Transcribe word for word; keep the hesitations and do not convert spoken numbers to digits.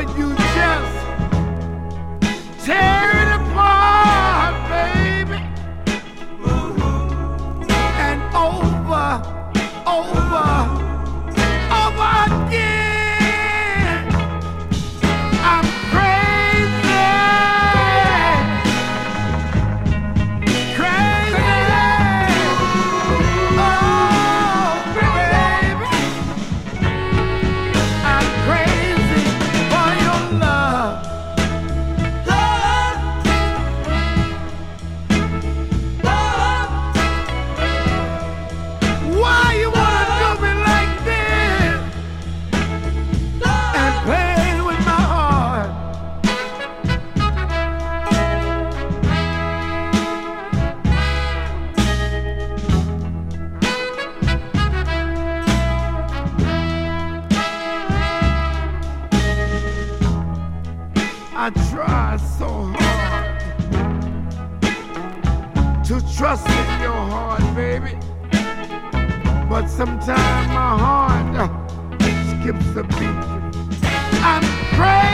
Lord, you just tear it apart, baby. And over, over, over again. I'm crazy, crazy. Oh, baby, I'm crazy for your love. Love, love. Why you wanna do me like this and play with my heart? I try so hard to trust in your heart, baby, but sometimes my heart uh, skips a beat. I'm crazy.